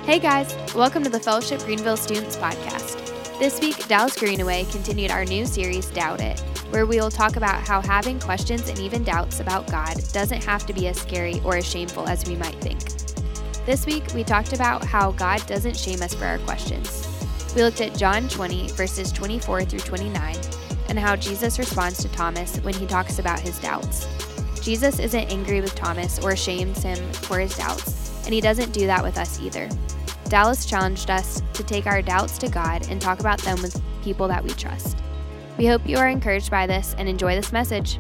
Hey guys, welcome to the Fellowship Greenville Students Podcast. This week, Dallas Greenaway continued our new series, Doubt It, where we will talk about how having questions and even doubts about God doesn't have to be as scary or as shameful as we might think. This week, we talked about how God doesn't shame us for our questions. We looked at John 20, verses 24 through 29, and how Jesus responds to Thomas when he talks about his doubts. Jesus isn't angry with Thomas or shames him for his doubts, and he doesn't do that with us either. Dallas challenged us to take our doubts to God and talk about them with people that we trust. We hope you are encouraged by this and enjoy this message.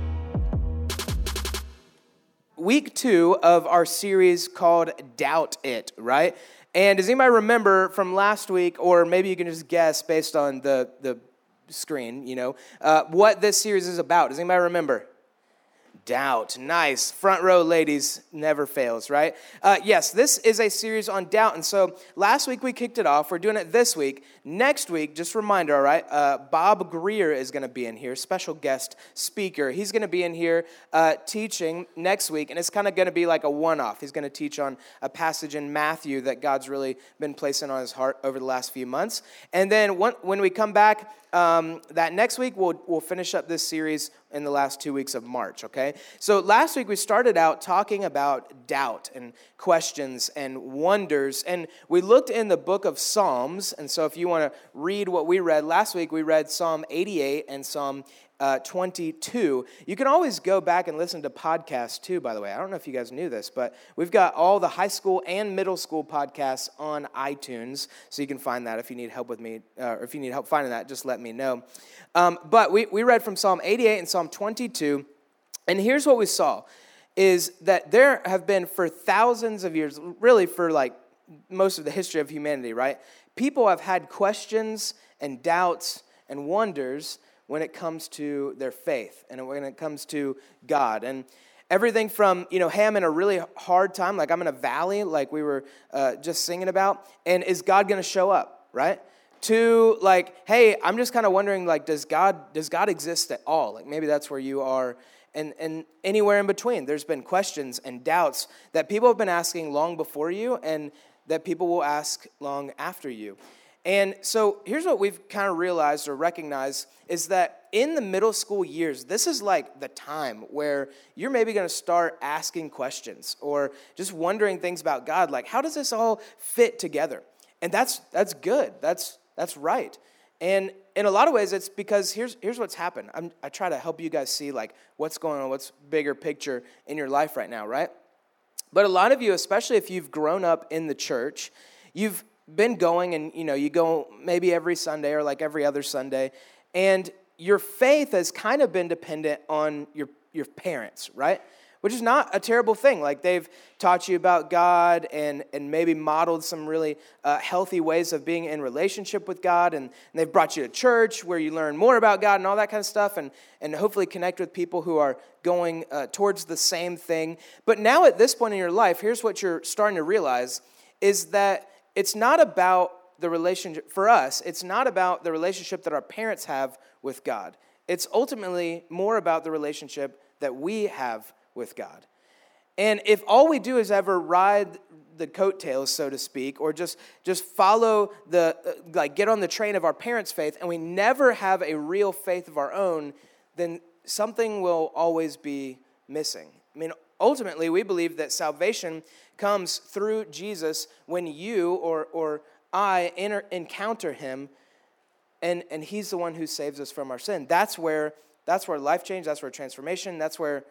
Week 2 of our series called Doubt It, right? And does anybody remember from last week, or maybe you can just guess based on the screen, what this series is about? Does anybody remember? Doubt. Nice. Front row ladies never fails, right? Yes, this is a series on doubt. And so last week we kicked it off. We're doing it this week. Next week, just a reminder, all right, Bob Greer is going to be in here, special guest speaker. He's going to be in here teaching next week, and it's kind of going to be like a one-off. He's going to teach on a passage in Matthew that God's really been placing on his heart over the last few months. And then when we come back, that next week, we'll finish up this series in the last 2 weeks of March, okay? So last week, we started out talking about doubt and questions and wonders, and we looked in the book of Psalms, and so if you want to read what we read, last week we read Psalm 88 and Psalm 22. You can always go back and listen to podcasts too, by the way. I don't know if you guys knew this, but we've got all the high school and middle school podcasts on iTunes, so you can find that if you need help with me, or if you need help finding that, just let me know. But we read from Psalm 88 and Psalm 22, and here's what we saw, is that there have been for thousands of years, really for like most of the history of humanity, right? People have had questions and doubts and wonders when it comes to their faith and when it comes to God. And everything from, hey, I'm in a really hard time, like I'm in a valley, like we were just singing about, and is God going to show up, right? To like, hey, I'm just kind of wondering, like, does God exist at all? Like maybe that's where you are, and anywhere in between. There's been questions and doubts that people have been asking long before you and that people will ask long after you. And so here's what we've kind of realized or recognized is that in the middle school years, this is like the time where you're maybe going to start asking questions or just wondering things about God, like how does this all fit together? And that's good. That's right. And in a lot of ways, it's because here's what's happened. I try to help you guys see like what's going on, what's bigger picture in your life right now, right? But a lot of you, especially if you've grown up in the church, you've been going and, you go maybe every Sunday or like every other Sunday, and your faith has kind of been dependent on your parents, right? Which is not a terrible thing. Like they've taught you about God and maybe modeled some really healthy ways of being in relationship with God, and they've brought you to church where you learn more about God and all that kind of stuff, and hopefully connect with people who are going towards the same thing. But now at this point in your life, here's what you're starting to realize is that it's not about the relationship, for us, it's not about the relationship that our parents have with God. It's ultimately more about the relationship that we have with God. And if all we do is ever ride the coattails, so to speak, or just follow get on the train of our parents' faith, and we never have a real faith of our own, then something will always be missing. I mean, ultimately, we believe that salvation comes through Jesus when you or I encounter him, and he's the one who saves us from our sin. That's where life change, that's where transformation, that's where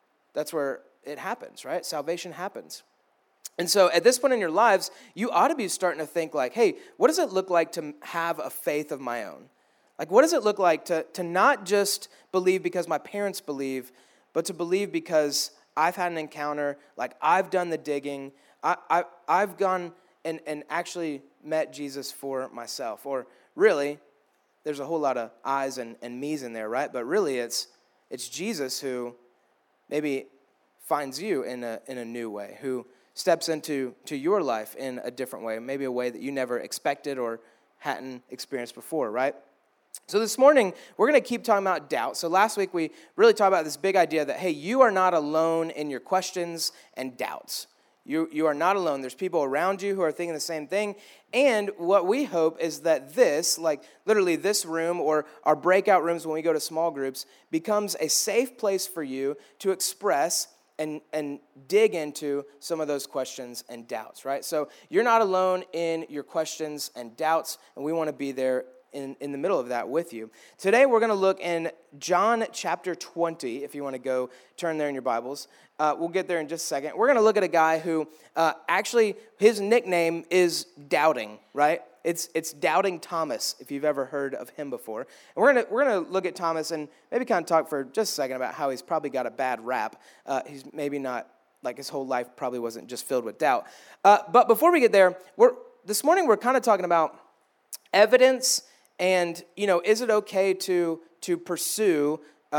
it happens, right? Salvation happens. And so at this point in your lives, you ought to be starting to think like, hey, what does it look like to have a faith of my own? Like, what does it look like to not just believe because my parents believe, but to believe because I've had an encounter, like I've done the digging, I've gone and actually met Jesus for myself. Or really, there's a whole lot of I's and me's in there, right? But really it's Jesus who maybe finds you in a new way, who steps into your life in a different way, maybe a way that you never expected or hadn't experienced before, right? So this morning, we're going to keep talking about doubt. So last week, we really talked about this big idea that, hey, you are not alone in your questions and doubts. You are not alone. There's people around you who are thinking the same thing. And what we hope is that this, like literally this room or our breakout rooms when we go to small groups, becomes a safe place for you to express and dig into some of those questions and doubts, right? So you're not alone in your questions and doubts, and we want to be there in the middle of that with you. Today we're going to look in John chapter 20, if you want to go turn there in your Bibles. We'll get there in just a second. We're going to look at a guy who actually, his nickname is Doubting, right? It's Doubting Thomas, if you've ever heard of him before. And we're gonna look at Thomas and maybe kind of talk for just a second about how he's probably got a bad rap. He's maybe not, like his whole life probably wasn't just filled with doubt. But before we get there, this morning we're kind of talking about evidence and, is it okay to pursue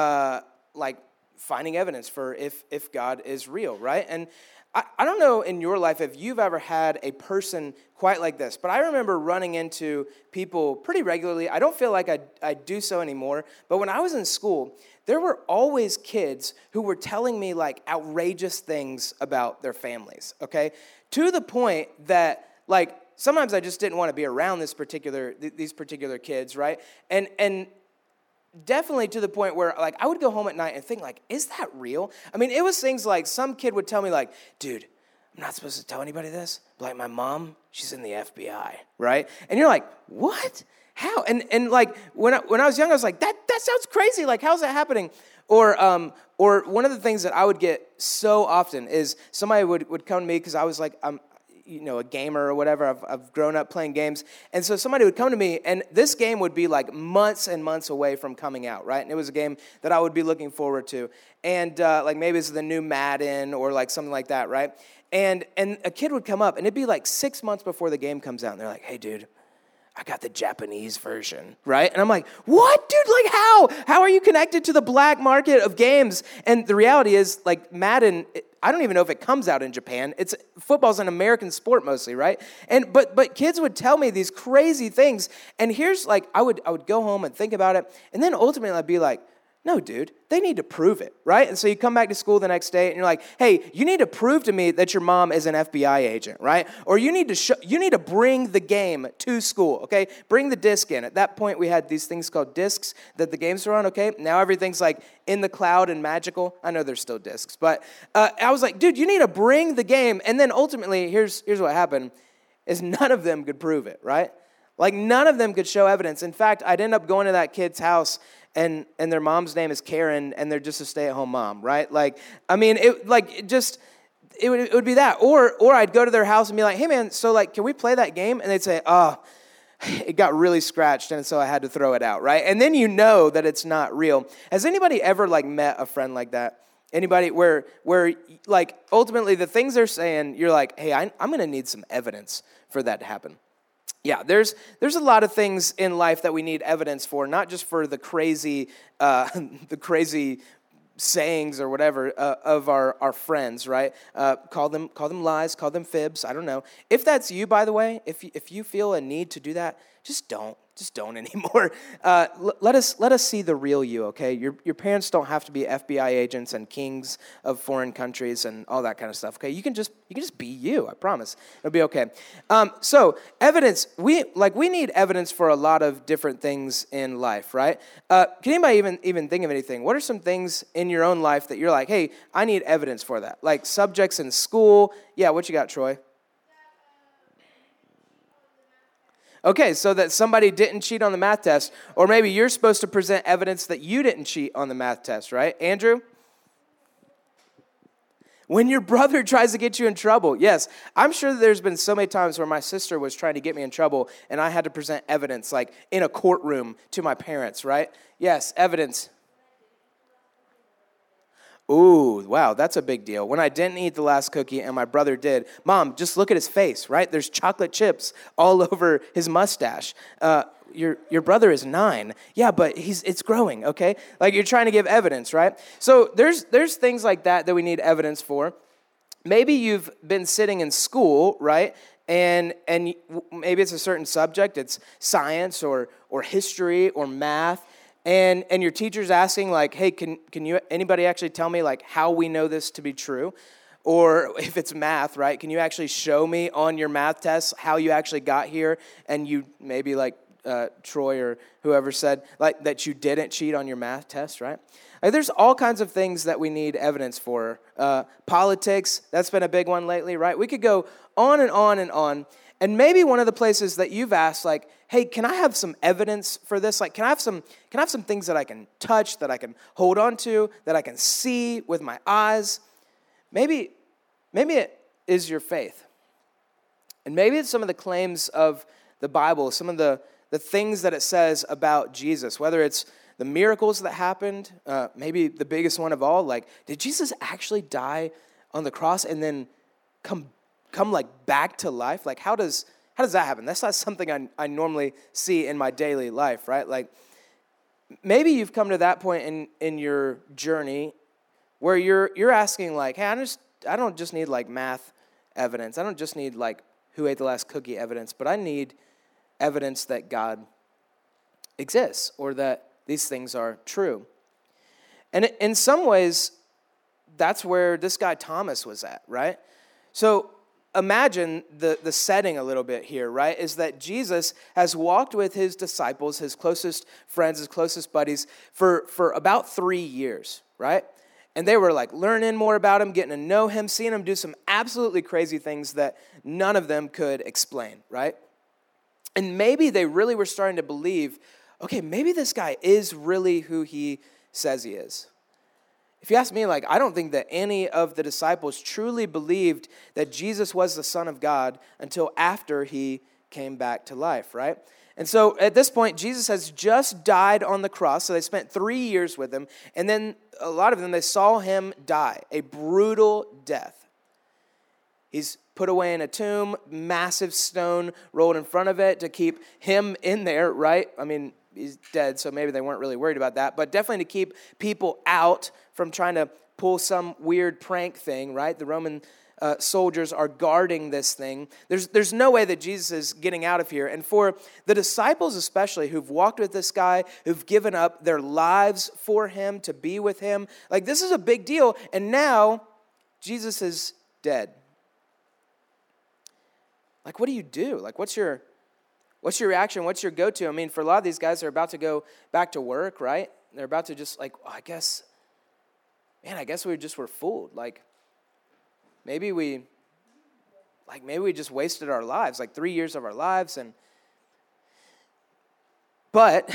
like finding evidence for if God is real, right? And I don't know in your life if you've ever had a person quite like this, but I remember running into people pretty regularly. I don't feel like I do so anymore, but when I was in school, there were always kids who were telling me like outrageous things about their families, okay? To the point that like sometimes I just didn't want to be around these particular kids, right? And definitely to the point where, like, I would go home at night and think, like, is that real? I mean, it was things like some kid would tell me, like, dude, I'm not supposed to tell anybody this. But, like, my mom, she's in the FBI, right? And you're like, what? How? And like, when I was young, I was like, that sounds crazy. Like, how's that happening? Or one of the things that I would get so often is somebody would come to me because I was like, I'm a gamer or whatever. I've grown up playing games. And so somebody would come to me, and this game would be like months and months away from coming out, right? And it was a game that I would be looking forward to. And like maybe it's the new Madden or like something like that, right? And a kid would come up, and it'd be like 6 months before the game comes out. And they're like, hey, dude, I got the Japanese version, right? And I'm like, what, dude? Like, how? How are you connected to the black market of games? And the reality is, like, Madden, I don't even know if it comes out in Japan. Football's an American sport mostly, right? And but kids would tell me these crazy things. And here's like, I would go home and think about it. And then ultimately I'd be like, no, dude, they need to prove it, right? And so you come back to school the next day and you're like, hey, you need to prove to me that your mom is an FBI agent, right? Or you need to bring the game to school, okay? Bring the disc in. At that point, we had these things called discs that the games were on, okay? Now everything's like in the cloud and magical. I know there's still discs, but I was like, dude, you need to bring the game. And then ultimately, here's what happened, is none of them could prove it, right? Like none of them could show evidence. In fact, I'd end up going to that kid's house and their mom's name is Karen, and they're just a stay-at-home mom, right? Like, I mean, it would be that. Or I'd go to their house and be like, hey, man, so, like, can we play that game? And they'd say, oh, it got really scratched, and so I had to throw it out, right? And then you know that it's not real. Has anybody ever, like, met a friend like that? Anybody where like, ultimately the things they're saying, you're like, hey, I'm going to need some evidence for that to happen. Yeah, there's a lot of things in life that we need evidence for, not just for the crazy sayings or whatever of our friends, right? Call them lies, call them fibs. I don't know. If that's you, by the way, if you feel a need to do that, just don't anymore. Let us see the real you, okay? Your parents don't have to be FBI agents and kings of foreign countries and all that kind of stuff, okay? You can just be you, I promise. It'll be okay. So evidence, we need evidence for a lot of different things in life, right? Can anybody even think of anything? What are some things in your own life that you're like, hey, I need evidence for that? Like subjects in school. Yeah, what you got, Troy? Okay, so that somebody didn't cheat on the math test, or maybe you're supposed to present evidence that you didn't cheat on the math test, right? Andrew? When your brother tries to get you in trouble. Yes, I'm sure that there's been so many times where my sister was trying to get me in trouble, and I had to present evidence, like in a courtroom to my parents, right? Yes, evidence. Ooh, wow, that's a big deal. When I didn't eat the last cookie and my brother did, Mom, just look at his face, right? There's chocolate chips all over his mustache. Your brother is 9. Yeah, but it's growing, okay? Like you're trying to give evidence, right? So there's things like that we need evidence for. Maybe you've been sitting in school, right? And maybe it's a certain subject, it's science or history or math. And your teacher's asking, like, hey, can you anybody actually tell me, like, how we know this to be true? Or if it's math, right? Can you actually show me on your math test how you actually got here? And you maybe like Troy or whoever said like that you didn't cheat on your math test, right? Like, there's all kinds of things that we need evidence for. Politics, that's been a big one lately, right? We could go on and on and on. And maybe one of the places that you've asked, like, hey, can I have some evidence for this? Like, can I have some things that I can touch, that I can hold on to, that I can see with my eyes? Maybe it is your faith. And maybe it's some of the claims of the Bible, some of the things that it says about Jesus, whether it's the miracles that happened, maybe the biggest one of all, like, did Jesus actually die on the cross and then come like back to life? Like, how does that happen? That's not something I normally see in my daily life, right? Like, maybe you've come to that point in your journey where you're asking, like, hey, I don't just need like math evidence. I don't just need like who ate the last cookie evidence, but I need evidence that God exists or that these things are true. And in some ways, that's where this guy Thomas was at, right? So imagine the setting a little bit here, right? Is that Jesus has walked with his disciples, his closest friends, his closest buddies for about 3 years, right? And they were like learning more about him, getting to know him, seeing him do some absolutely crazy things that none of them could explain, right? And maybe they really were starting to believe, okay, maybe this guy is really who he says he is. If you ask me, like, I don't think that any of the disciples truly believed that Jesus was the Son of God until after he came back to life, right? And so at this point, Jesus has just died on the cross, so they spent 3 years with him, and then a lot of them, they saw him die, a brutal death. He's put away in a tomb, massive stone rolled in front of it to keep him in there, right? I mean, he's dead, so maybe they weren't really worried about that, but definitely to keep people out from trying to pull some weird prank thing, right? The Roman soldiers are guarding this thing. There's no way that Jesus is getting out of here. And for the disciples especially who've walked with this guy, who've given up their lives for him, to be with him, like, this is a big deal. And now Jesus is dead. Like, what do you do? Like, what's your reaction? What's your go-to? I mean, for a lot of these guys, they're about to go back to work, right? They're about to just like, I guess we just were fooled. Like, maybe we just wasted our lives, like 3 years of our lives. But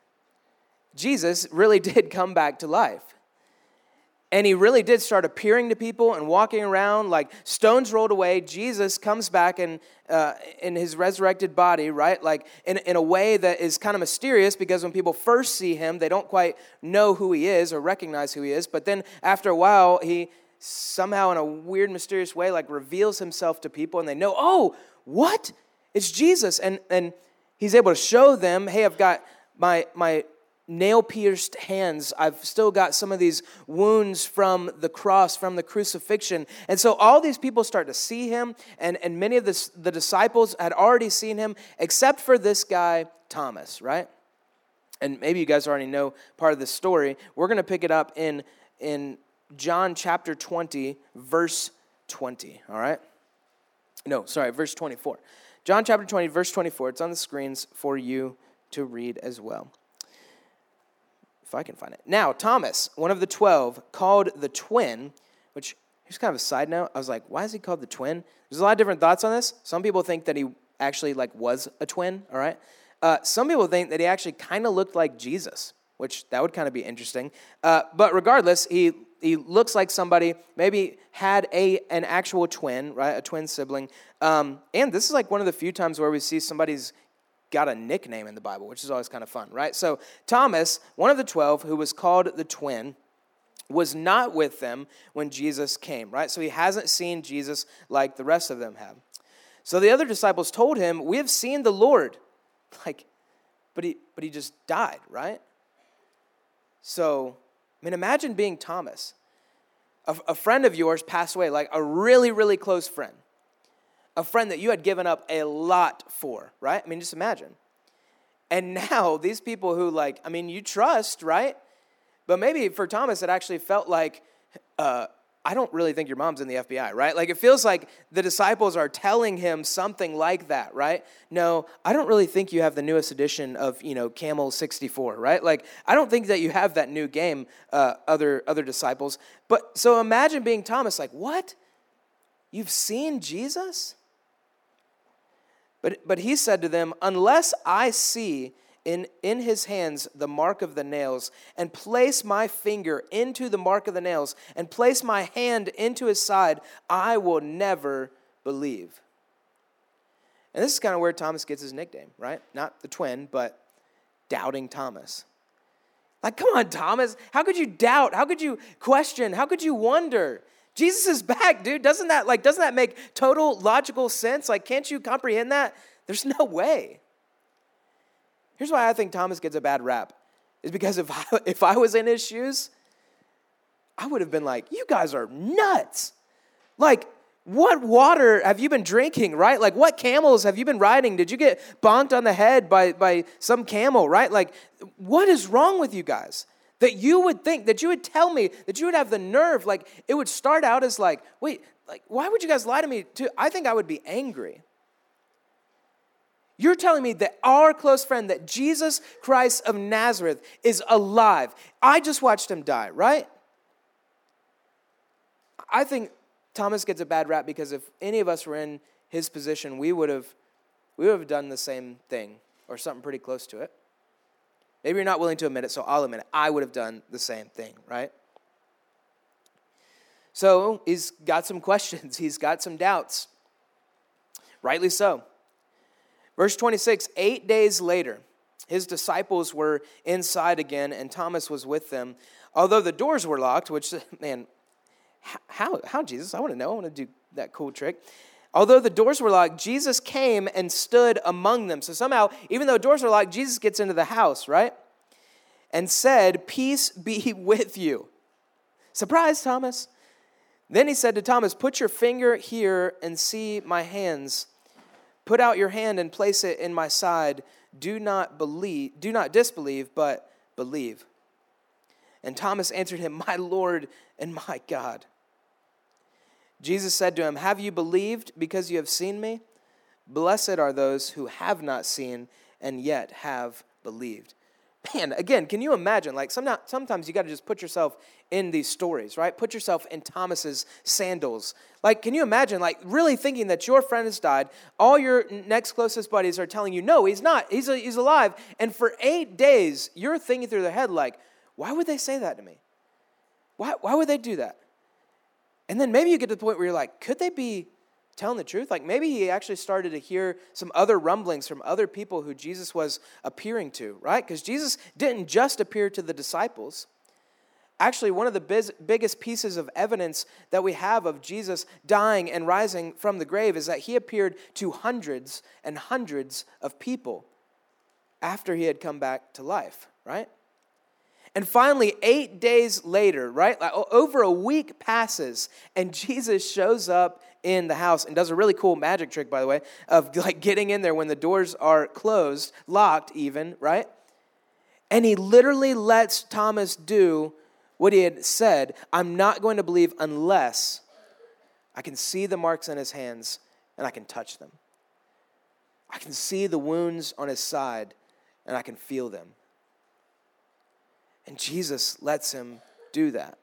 Jesus really did come back to life. And he really did start appearing to people and walking around, like stones rolled away. Jesus comes back in his resurrected body, right? Like in a way that is kind of mysterious, because when people first see him, they don't quite know who he is or recognize who he is. But then after a while, he somehow in a weird, mysterious way, like reveals himself to people, and they know, oh, what? It's Jesus. And he's able to show them, hey, I've got my nail-pierced hands. I've still got some of these wounds from the cross, from the crucifixion. And so all these people start to see him, and many of the disciples had already seen him, except for this guy, Thomas, right? And maybe you guys already know part of this story. We're going to pick it up in John chapter 20, verse 20, all right? No, sorry, verse 24. John chapter 20, verse 24. It's on the screens for you to read as well, if I can find it. Now, Thomas, one of the 12, called the twin, which, here's kind of a side note. I was like, why is he called the twin? There's a lot of different thoughts on this. Some people think that he actually was a twin, all right? Some people think that he actually kind of looked like Jesus, which that would kind of be interesting. But regardless, he looks like somebody maybe had an actual twin, right? A twin sibling. And this is like one of the few times where we see somebody's got a nickname in the Bible, which is always kind of fun, right? So Thomas, one of the 12, who was called the twin, was not with them when Jesus came, right? So he hasn't seen Jesus like the rest of them have. So the other disciples told him, we have seen the Lord. But he just died, right? So, I mean, imagine being Thomas. A friend of yours passed away, like a really, really close friend. A friend that you had given up a lot for, right? I mean, just imagine. And now these people who you trust, right? But maybe for Thomas, it actually felt like, I I don't really think your mom's in the FBI, right? Like, it feels like the disciples are telling him something like that, right? No, I don't really think you have the newest edition of, Camel 64, right? Like, I don't think that you have that new game, other disciples. But so imagine being Thomas, like, what? You've seen Jesus? But he said to them, unless I see in his hands the mark of the nails, and place my finger into the mark of the nails, and place my hand into his side, I will never believe. And this is kind of where Thomas gets his nickname, right? Not the twin, but Doubting Thomas. Like, come on, Thomas. How could you doubt? How could you question? How could you wonder? Jesus is back, dude. Doesn't that make total logical sense? Like, can't you comprehend that? There's no way. Here's why I think Thomas gets a bad rap. Is because if I was in his shoes, I would have been like, you guys are nuts. Like, what water have you been drinking, right? Like, what camels have you been riding? Did you get bonked on the head by some camel, right? Like, what is wrong with you guys? That you would think, that you would tell me, that you would have the nerve, like, it would start out as like, wait, like, why would you guys lie to me? I think I would be angry. You're telling me that our close friend, that Jesus Christ of Nazareth is alive. I just watched him die, right? I think Thomas gets a bad rap because if any of us were in his position, we would have done the same thing or something pretty close to it. Maybe you're not willing to admit it, so I'll admit it. I would have done the same thing, right? So he's got some questions. He's got some doubts. Rightly so. Verse 26, 8 days later, his disciples were inside again, and Thomas was with them. Although the doors were locked, which, man, how Jesus? I want to know. I want to do that cool trick. Although the doors were locked, Jesus came and stood among them. So somehow, even though doors are locked, Jesus gets into the house, right? And said, peace be with you. Surprise, Thomas. Then he said to Thomas, put your finger here and see my hands. Put out your hand and place it in my side. Do not disbelieve, but believe. And Thomas answered him, my Lord and my God. Jesus said to him, have you believed because you have seen me? Blessed are those who have not seen and yet have believed. Man, again, can you imagine? Like, sometimes you got to just put yourself in these stories, right? Put yourself in Thomas's sandals. Like, can you imagine, like, really thinking that your friend has died? All your next closest buddies are telling you, no, he's not. He's alive. And for 8 days, you're thinking through their head, like, why would they say that to me? Why would they do that? And then maybe you get to the point where you're like, could they be telling the truth? Like, maybe he actually started to hear some other rumblings from other people who Jesus was appearing to, right? Because Jesus didn't just appear to the disciples. Actually, one of the biggest pieces of evidence that we have of Jesus dying and rising from the grave is that he appeared to hundreds and hundreds of people after he had come back to life, right? And finally, 8 days later, right, like over a week passes, and Jesus shows up in the house and does a really cool magic trick, by the way, of like getting in there when the doors are closed, locked even, right? And he literally lets Thomas do what he had said. I'm not going to believe unless I can see the marks on his hands and I can touch them. I can see the wounds on his side and I can feel them. And Jesus lets him do that.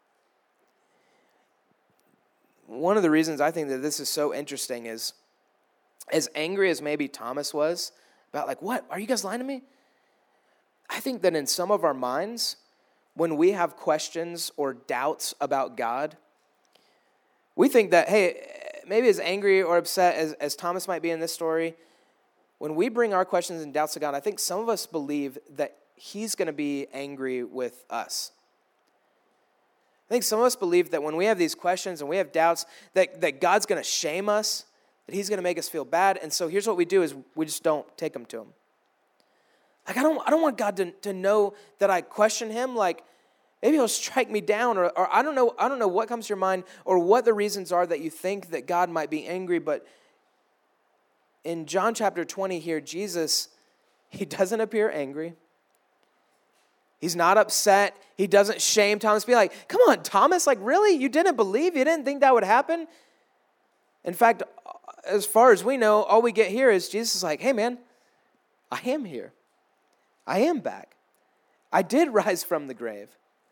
One of the reasons I think that this is so interesting is, as angry as maybe Thomas was about like, what, are you guys lying to me? I think that in some of our minds, when we have questions or doubts about God, we think that, hey, maybe as angry or upset as Thomas might be in this story, when we bring our questions and doubts to God, I think some of us believe that he's going to be angry with us. I think some of us believe that when we have these questions and we have doubts, that God's going to shame us, that he's going to make us feel bad. And so here's what we do is we just don't take them to him. Like, I don't want God to know that I question him. Like, maybe he'll strike me down, or I don't know what comes to your mind or what the reasons are that you think that God might be angry. But in John chapter 20 here, Jesus, he doesn't appear angry. He's not upset. He doesn't shame Thomas. Be like, come on, Thomas, like really? You didn't believe? You didn't think that would happen? In fact, as far as we know, all we get here is Jesus is like, hey man, I am here. I am back. I did rise from the grave.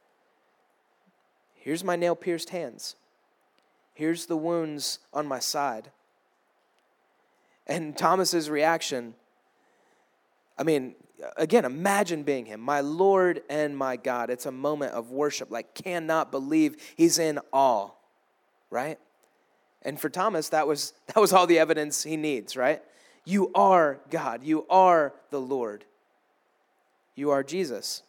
Here's my nail-pierced hands. Here's the wounds on my side. And Thomas's reaction, I mean, again, imagine being him, my Lord and my God. It's a moment of worship, like cannot believe. He's in awe, right? And for Thomas, that was all the evidence he needs, right? You are God. You are the Lord. You are Jesus.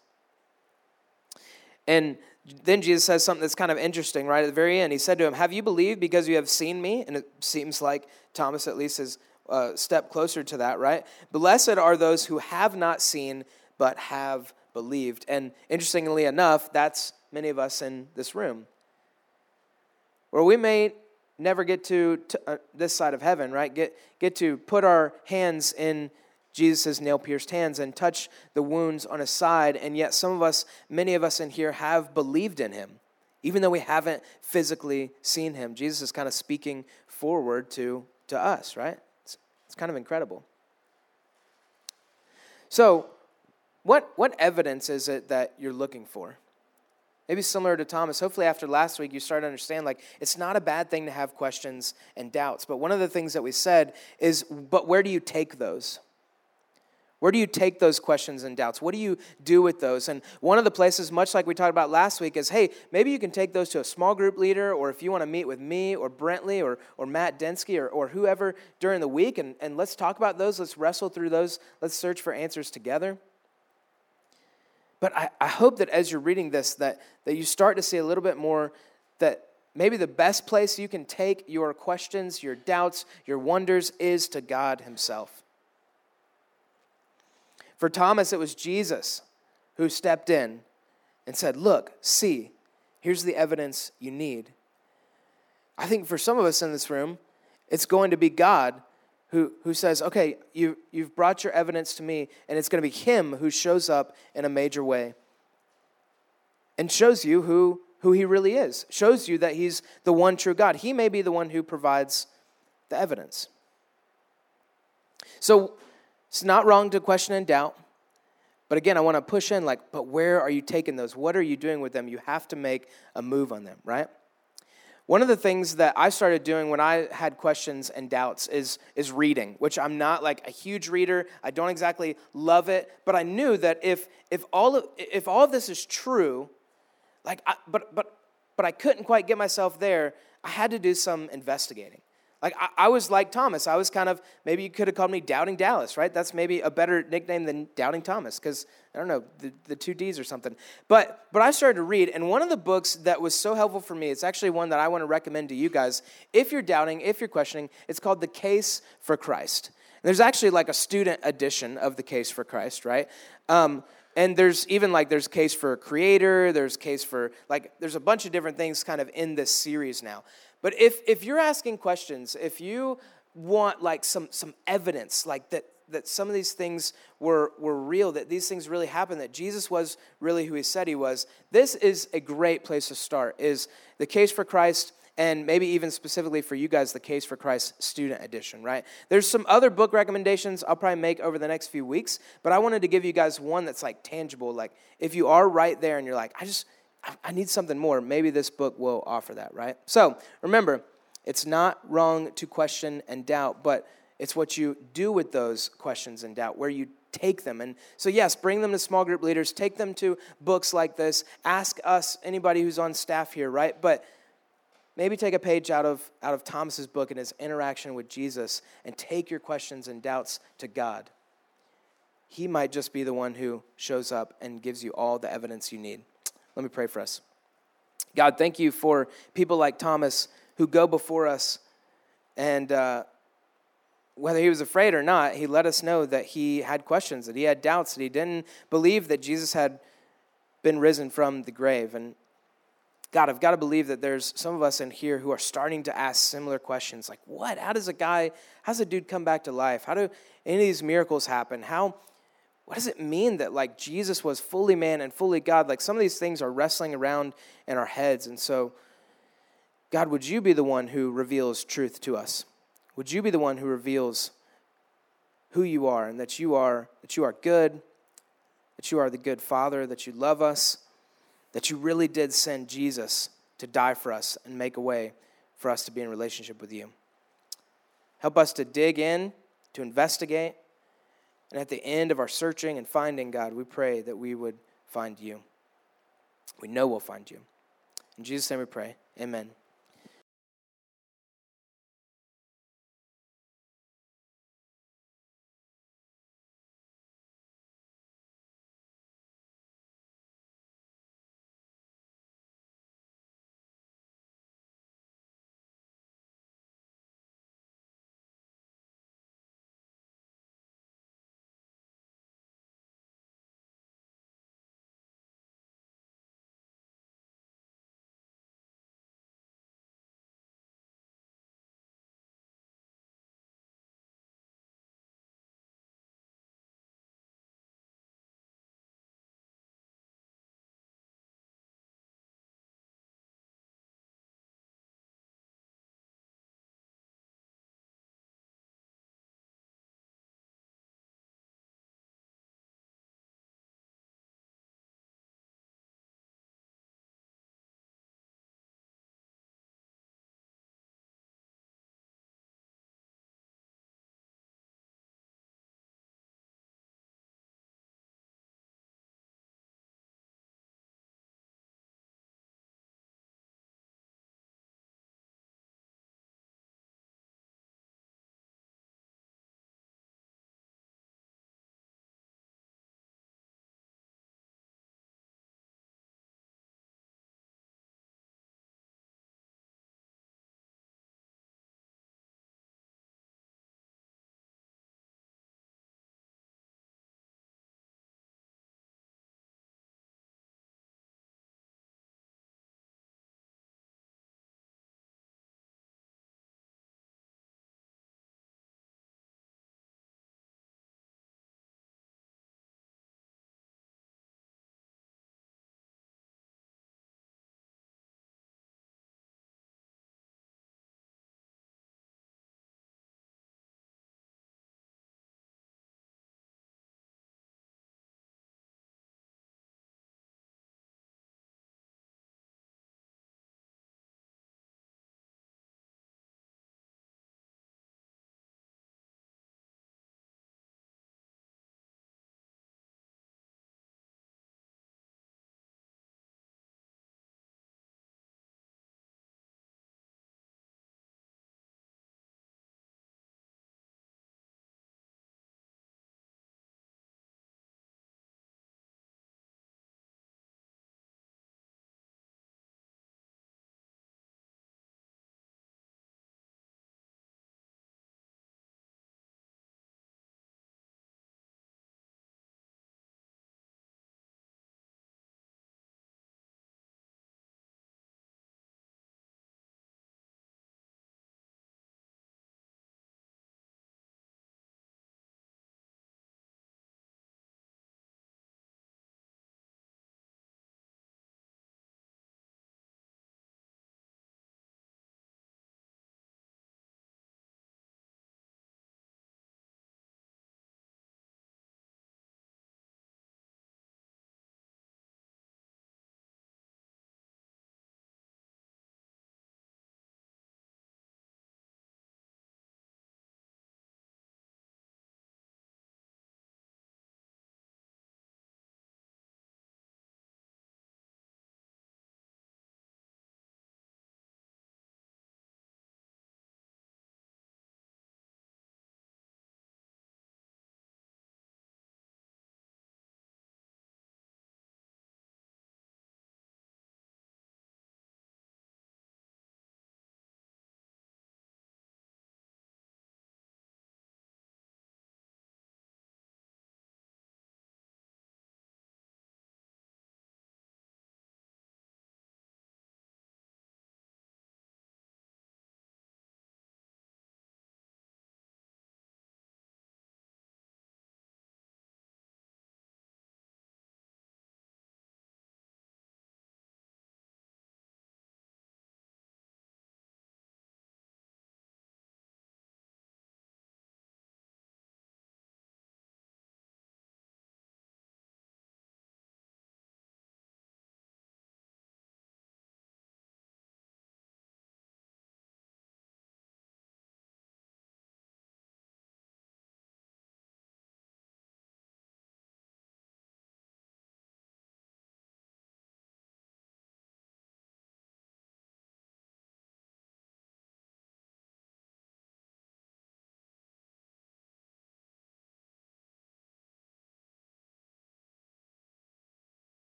And then Jesus says something that's kind of interesting right at the very end. He said to him, have you believed because you have seen me? And it seems like Thomas at least is a step closer to that, right? Blessed are those who have not seen but have believed. And interestingly enough, that's many of us in this room. Where we may never get to this side of heaven, right? Get to put our hands in Jesus' nail-pierced hands and touch the wounds on his side, and yet many of us in here have believed in him, even though we haven't physically seen him. Jesus is kind of speaking forward to us, right? It's kind of incredible. So, what evidence is it that you're looking for? Maybe similar to Thomas. Hopefully after last week you start to understand, like, it's not a bad thing to have questions and doubts. But one of the things that we said is, but where do you take those? Where do you take those questions and doubts? What do you do with those? And one of the places, much like we talked about last week, is, hey, maybe you can take those to a small group leader, or if you want to meet with me or Brentley or Matt Densky or whoever during the week, and let's talk about those. Let's wrestle through those. Let's search for answers together. But I hope that as you're reading this, that you start to see a little bit more that maybe the best place you can take your questions, your doubts, your wonders is to God himself. For Thomas, it was Jesus who stepped in and said, look, see, here's the evidence you need. I think for some of us in this room, it's going to be God who says, okay, you've brought your evidence to me, and it's going to be him who shows up in a major way and shows you who he really is, shows you that he's the one true God. He may be the one who provides the evidence. So it's not wrong to question and doubt, but again, I want to push in, like, but where are you taking those? What are you doing with them? You have to make a move on them, right? One of the things that I started doing when I had questions and doubts is reading, which I'm not like a huge reader. I don't exactly love it, but I knew that if all of this is true, like, but I couldn't quite get myself there. I had to do some investigating. Like, I was like Thomas. I was kind of, maybe you could have called me Doubting Dallas, right? That's maybe a better nickname than Doubting Thomas, because, I don't know, the two Ds or something. But I started to read, and one of the books that was so helpful for me, it's actually one that I want to recommend to you guys. If you're doubting, if you're questioning, it's called The Case for Christ. And there's actually like a student edition of The Case for Christ, right? And there's even there's Case for Creator, there's Case for, there's a bunch of different things kind of in this series now. But if you're asking questions, if you want some evidence that some of these things were real, that these things really happened, that Jesus was really who he said he was, this is a great place to start, is The Case for Christ, and maybe even specifically for you guys, The Case for Christ Student Edition, right? There's some other book recommendations I'll probably make over the next few weeks, but I wanted to give you guys one that's tangible. If you are right there and you're like, I need something more, maybe this book will offer that, right? So remember, it's not wrong to question and doubt, but it's what you do with those questions and doubt, where you take them. And so yes, bring them to small group leaders, take them to books like this, ask us, anybody who's on staff here, right? But maybe take a page out of Thomas's book and his interaction with Jesus and take your questions and doubts to God. He might just be the one who shows up and gives you all the evidence you need. Let me pray for us. God, thank you for people like Thomas who go before us, and whether he was afraid or not, he let us know that he had questions, that he had doubts, that he didn't believe that Jesus had been risen from the grave. And God, I've got to believe that there's some of us in here who are starting to ask similar questions, like, what? How's a dude come back to life? How do any of these miracles happen? what does it mean that like Jesus was fully man and fully God? Like some of these things are wrestling around in our heads. And so, God, would you be the one who reveals truth to us? Would you be the one who reveals who you are and that you are good, that you are the good Father, that you love us, that you really did send Jesus to die for us and make a way for us to be in relationship with you. Help us to dig in, to investigate, and at the end of our searching and finding, God, we pray that we would find you. We know we'll find you. In Jesus' name we pray, amen.